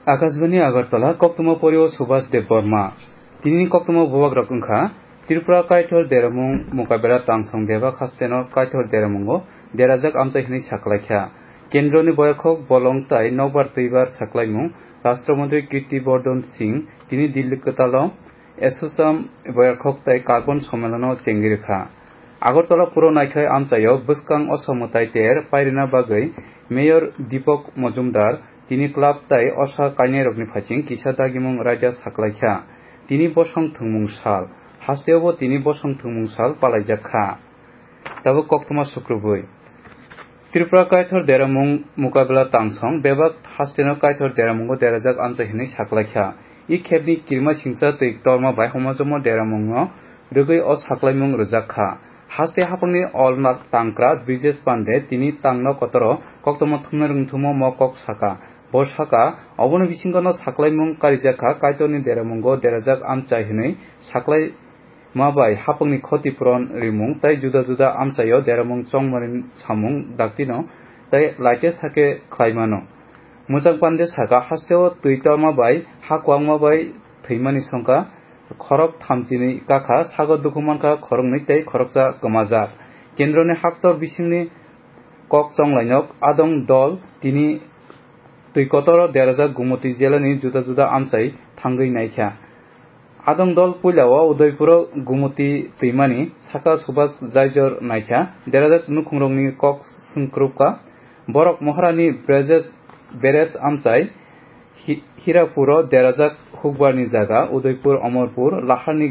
आकाशवाणी আগরতলা কক্তম পরিও সুভাষ দেববর্মা তিনি কক্তম ববাক রকংখা ত্রিপুরা কাইথর দেরামুং মোকাবেলা তাংসং দেবা খাস্তেনো কাইথর দেরামুঙ্গো দেরাজাক আমচাইহনি সাকলাইখা কেন্দ্রনি বয়খক বলং তাই নবার তৈবার সাকলাইমুং রাষ্ট্রমন্ত্রী কীর্তিবর্ধন সিং তিনি দিল্লি কতালো এসোসাম বয়খক তাই কার্বন সম্মেলন চেঙ্গিরখা আগরতলা পুর নাইখাই আমচাইও বসকাং অসমতাই তের পাইরিনা বাগৈ মেয়র দীপক মজুমদার তিনি ক্লাব তাই অসা কাইনে রকনি ফাইচিং কিসা দাগিমুং রাইজা সাকলাইখা তিনি বসং থংমুং সাল হাস্তেও তিনি বসং থংমুং সাল পালাইজাখা তাবো কক্তমা শুক্রবৈ ত্রিপুরা কাইথর দেরামুং মোকাবেলা তাংসং বেবাক হাস্তেনো কাইথর দেরামুঙ্গো দেরাজাক আমচাইহনি সাকলাইখা ই খেবনি কিরমা সিংসা তৈ তরমা বাই হমাজম দেরামুঙ্গো রগৈ অ সাকলাইমুং রজাখা হাস্তে হাপংনি অলনা তাংক্রা ব্রিজেশ পান্ডে তিনি তাংনো কতর কক্তমা থুমনা রুংথুমো মকক সাকা বর্ষাকা অবন বিসিঙ্গনো সাকলাইমুং কারিজাখা কাইতনি দেরামুঙ্গো দেরাজাক আমচাইহনি সাকলাই মাবাই হাপংনি ক্ষতিপূরণ রিমুং তাই জুদা জুদা আমচাইও দেরামুং চংমারিন সামুং দাক্তিনো তাই লাইতে সাকে খ্লাইমানো মুজাং পান্ডে সাকা হাস্তেও তৈতর মাবাই হাকুয়াং মাবাই থৈমানি সংকা খরক থামচিনি কাখা সাগর দুখুমানকা খরংনি তাই খরকসা গমাজার কেন্দ্রনি হাক্তর বিসিংনি কক চংলাইনক আদং দল তিনি তৈকতর দেরাজাক গুমতি জেলানি জুদা জুদা আমচাই থাঙ্গৈ নাইখা আদং দল পুইলাও উদয়পুর গুমতি তৈমানি সাকা সুভাষ জাইজর নাইখা দেরাজাক নুখুংরংনি কক সংক্রুপকা বরক মহারানি বেরেস আমচাই হিরাপুর দেরাজাক হুকবারনি জায়গা উদয়পুর অমরপুর লাহারনি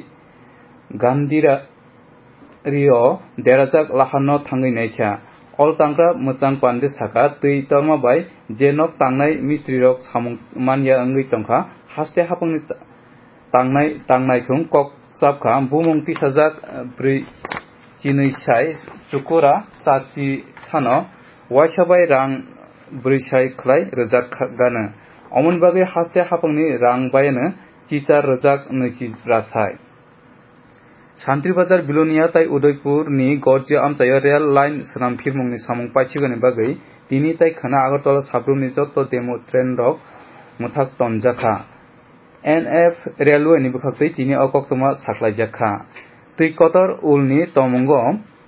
গান্ধিরিও দেরাজাক লাহারনো থাঙ্গৈ নাইখা অল তাংগ্রা মুচাং পান্ডে সাকা তৈ তরমাবাই যে নক তাंनाय मिस्ट्रि रक सामुं मानिया अंगै तंखा हास्ते हापंनि तांनायखौ कक चापखा बुमुं तिसाजाक ब्रै चिनै साय चुकुरा चाची सानो वाइसाबाय रां ब्रैसाय खलाय रोजाक गानो अमन बागै हास्ते हापंनि रां बायनो चिचार रोजाक नैसि रासाय सान्त्रि बाजार बिलोनिया ताई उदयपुरनि गरजिया आमचायो रेल लाइन सोनाम फिरमुंनि सामुं पाइसिगोनि बागै तिनि ताई खाना আগরতলা साब्रुमनि जत्त डेमो ट्रेन रक मुथाक तनजाखा एनएफ रेलवे नि बुखाखै तिनि अकक्तमा साख्लाइजाखा तै कतर उलनि तमुंगो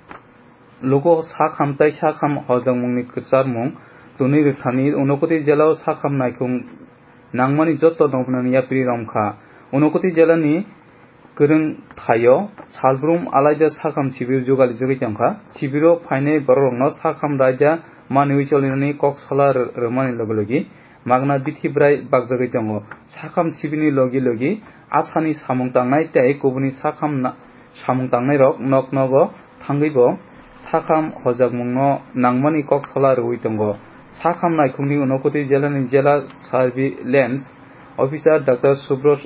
लोगो साखामताय साखाम हजंमुंनि कचारमुं तुनि रथानि उनकति जेलाव साखाम नायखुं नांमानि जत्त दंफनानि याप्रि रमखा उनकति जेलानि गोरों थायो सालब्रुम आलायदा साखाम सिबिर जुगालि जगै तंखा सिबिरो फाइनै बररंनो साखाम रायदा मानवि चलिनानि कक्सला रमानि लगलगि मागना बिथिब्राय बागजगै दङ साखाम सिबिनि लगी लगी आसानि सामुं तांनाय ताय गुबुनि साखाम सामुं तांनाय रक नक नबो थांगैबो साखाम हजागमुंनो नांमानि कक्सला रवै दङ साखाम नायखुंनि उनकति जेलानि जेला surveillance officer doctor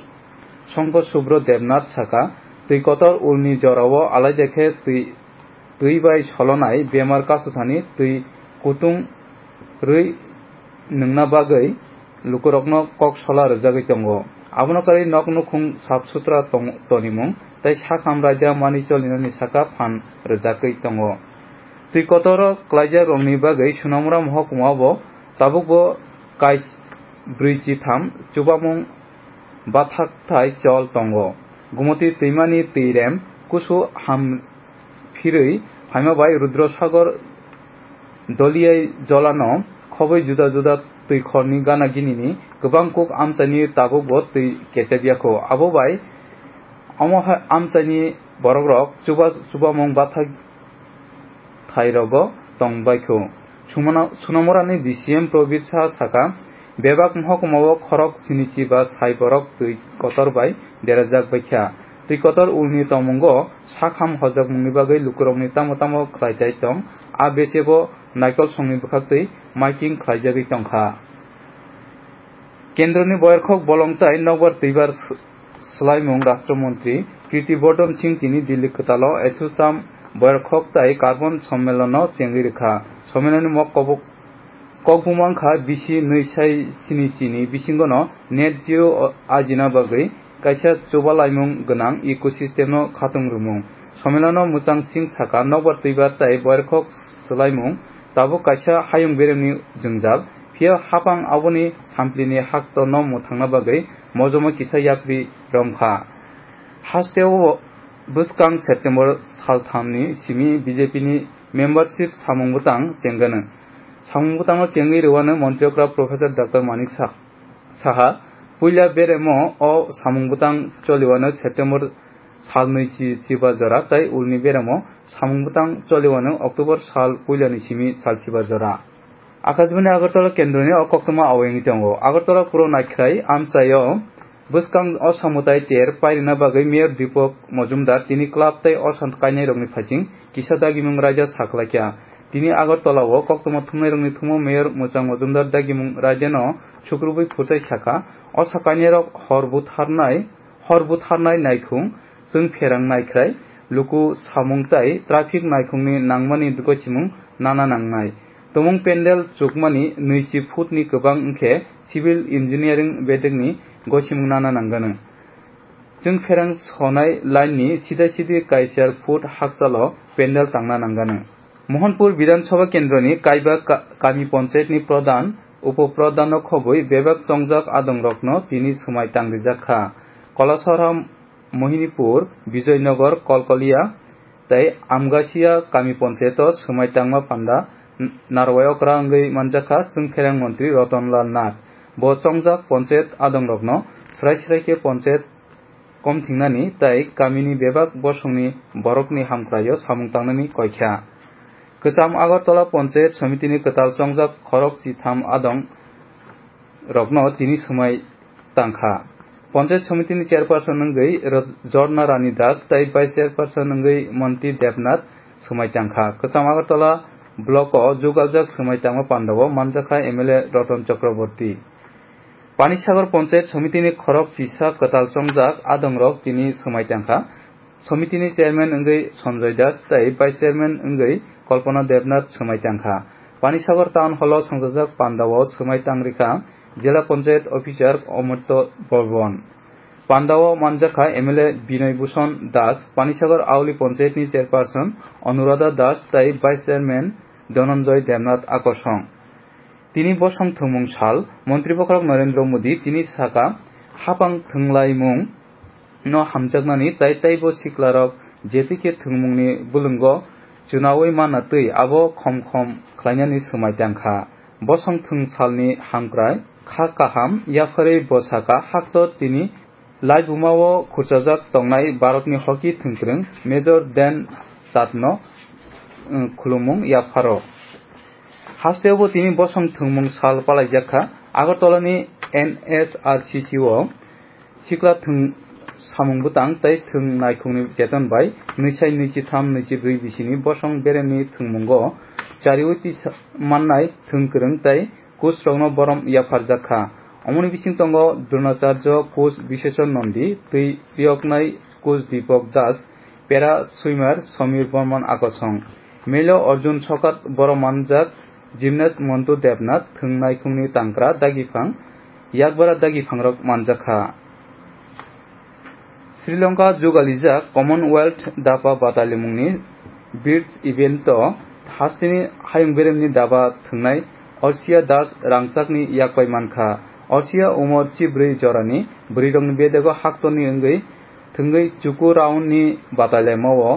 Shankar Subhra Debnath साका तै कतर उलनि जराव आलाय देखे तै बाय सलनाय बेमार कासुथानि तै कुतुं रै नोंना बागै लुकुरकनो कक सला रजागै दङ आबनकारि नक नुखुं साफ सुथरा तनिमुं तै साखाम रायदा मानि चलिनानि साका फान रजागै दङ तै कतर क्लाइजा रंनि बागै सुनामुरा महकुमाबो ताबुकबो काइस ब्रैजि थाम चुबामुं बाथाकथाय चल दङ गुमति तैमानि तैरेम कुसु हाम फिरै फाइमाबाय रुद्रसागर दलियाय जलानो खबै जुदा जुदा तैखरनि गानागिनिनि गोबां कुक आमचानि ताबुकबो तै केचेबियाखौ आबोबाय अमहा आमचानि बरगरक चुबामुं बाथाक थाइरगो तंबायखौ सुनामुरानि डिसिएम प्रबीर शाह साका बेबाक महकुमाव खरक सिनिसि बा साइबरक तै कतरबाय देराजाक बैख्या तै कतर उलनि तमुंगो साखाम हजाक मुंनि बागै लुकुरंनि तामो खलायथाय दं आ बेसेबो नायकल संनि बुखाखै माइकिं खलायजागै दंखा केन्द्रनि बयरखक बलंताय नगर तैबार सलायमुं राष्ट्रमंत्री कीर्तिबर्धन सिंह तिनि दिल्ली कतालो एसोसाम बयरखक ताय कार्बन सम्मेलन चेंगिरखा सम्मेलननि मक ककबुमांखा बिसि नैसाय सिनिसिनि बिसिंगनो नेट जिरो आजिना बागै काइसा चुबालायमुं गोनां इकोसिस्टेमनो खाथुंरुमुं सम्मेलन मुचां सिंह साका नगर तैबार ताय बयरखक सलायमुं Tabo काइसा हायुं बेरेमनि जोंजाब Pia hapang aboni samplini hakto no muthangna bagai mojoma kisa yakri romkha. Hasteo buskang September salthamni simi BJP ni membership samungbutang jengana. Samungbutang jengi rwana Montriokra Professor Dr. Manik Saha puila beremo o samungbutang choliwana September salnisi chibajara tai ulni beremo samungbutang choliwana October sal puilani simi sal chibajara. Akazbani Agartala kendroni o koktoma awengi tongo. Agartala puro nakhrai amchayo buskang o samutai ter pairina bagai Mayor Deepak Mojumdar tini club tai o sant kainai rogni phaching kisadagi mung raja saklakya. Tini Agartala o koktoma thumnai rogni thumo Mayor Musang Mojumdar dagi mung raja no chukrubui phurchai saka o sakainai rok horbutharnai naikhung jung pherang naikhrai luku samungtai traffic naikhungni nangmani dukochimung nana nangnai. Tomong pendel chukmani 20 footni gobang engke civil engineering bedegni gochimung nana nangano. Jung pherang sonai line ni sida-sidi kaisar foot hakchalo pendel tangna nangano. Mohanpur Bidhan Sabha Kendroni Kaiba Kami Panchayat ni Pradhan Upopradhan no khoboi bebak chongjak adongrokno tini sumai tangrijakha. Kolasara Mohinipur Bijoynagar Kolkolia tai Amgasia Kami Panchayat sumai tangma panda Narwayokra anggai manjakha jung pherang mantri Ratanlal Nath. Bo chongjak Panchayat adongrokno srai ke Panchayat komthingnani tai kamini bebak bosongni borokni hamkrayo samung tangnani koikha. Kesam Agartala Panchayat Samitini Ketal Chongjak Khorok Chitham Adong Rokno tini sumai tangkha. Panchayat Samitini Chairperson anggai Jorna Rani Das tai Vice Chairperson anggai Monti Devnath sumai tangkha. Kesam Agartala Block o Jugaljak sumai tangma pandawo manjakha MLA Ratan Chakraborty. Panisagar Panchayat Samitini Khorok Chisa Ketal Chongjak Adongrok tini sumai tangkha. Samitini Chairman anggai Sanjay Das tai Vice Chairman anggai Kalpana Devnath sumai tangkha. Panisagar Town Hall songjak pandawo sumai tangrikha Jela Panchayat Officer Amartya Barbon. Pandawo manjakha MLA Binoy Bhushan Das, Panisagar Auli Panchayat ni Chairperson Anuradha Das tai Vice Chairman Dhananjay Devnath Akosong. Tini bosong thumung sal Mantri Pokrok Narendra Modi tini saka hapang thunglaimung no hamjaknani tai bo siklarok jetike thungmungni bulungo chunawai manatui abo khom khlainani sumai tangkha. Bosong thung salni hamkrai kha kaham yafarei bosaka hakto tini laibumao khurchajak tongnai Bharatni hockey thungkrung Major Dan Chatno khulumung yafaro. Hasteo tini bosong thungmung sal palaijakha Agartalani NSRCC o sikla thung samungbutang tai thung naikhungni jeton bai 23-24 bisini bosong bereni thungmungo chariuti mannai thungkrung tai kusrogno borom yafarjakha. Amoni bising tongo Dronacharya Kus Bisheshwar Nandi tui priyoknai Kus Deepak Das Para Swimmer Samir Burman Akosong. Melo Arjun Chokat borom manjak Gymnast Montu Devnath thung naikhungni tangkra dagifang yakbara dagifangrok manjakha. Sri Lanka Jugalijak Commonwealth Dapa Batalimungni Beats event hastini hayung beremni daba thungnai Orsia Das rangchakni yakpai mankha. Orsia umor chibrui jorani brirongni bedego haktoni anggai thungai chuku round ni batalemao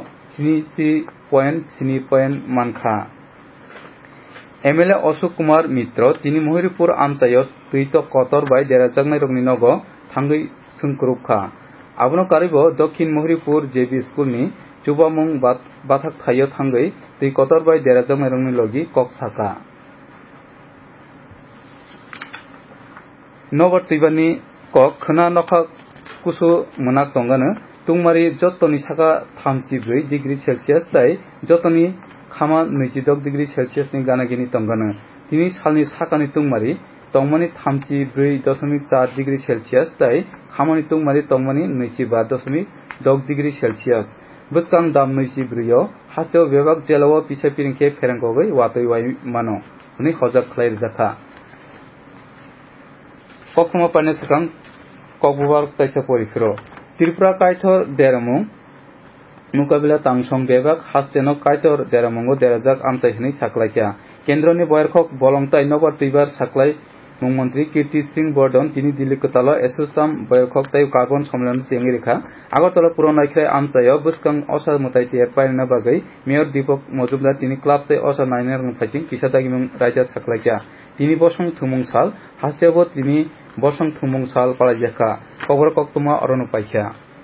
7.7 mankha. MLA Ashok Kumar Mitra tini Mohiripur amchayot tuito kotor bai derajaknai rokni nogo thangai sungkrupkha. Abono karibo Dokhin Mohiripur JB School ni Chubamung Bathak Thayo thangai tui kotor bai derajaknai rokni logi koksaka. Nobar tuibani kok khana nokha kusu munak tongano tungmari jottoni saka 34 degree Celsius tai jottoni khama 26 degree Celsius ni ganagini tongano. Tini salni sakani tungmari tongmani 34.4 degree Celsius tai khamani tungmari tongmani 25.6 degree Celsius. Buskang dam 24 hasteo bebak jelao pisapiringke pherangkogoi watoi wai mano huni hojak khlairjakha. Kokuma pane sakang kokbubar taisa porifro Tripura Kaitor Deramung Mukabila Tangsong Bebak Hasteno Kaitor Deramungo Derajak Amchai Hini Saklakya केन्द्रनि बयरखक बलंताई नगर तुइबार साख्लाय मुंमंत्री कीर्ति सिंह बर्धन তিনি दिल्ली कतालो एसोसाम बयरखक ताई carbon सम्मेलन सिंगी रेखा আগরতলা পুরনাইখ্রাই আমচাयो বসকাং অসা মতাই তিয়ার পাইনা বাগৈ mayor Dipak Majumdar তিনি club তাই অসা নাইনা রং ফাইচিং কিসাদাগিমং রাইজা সাख्लायखा তিনি বসং থুমুং সাল হাস্তেবো তিনি বসং থুমুং সাল পালাইজাখা খবর কক্তমা অরণ পাইখা।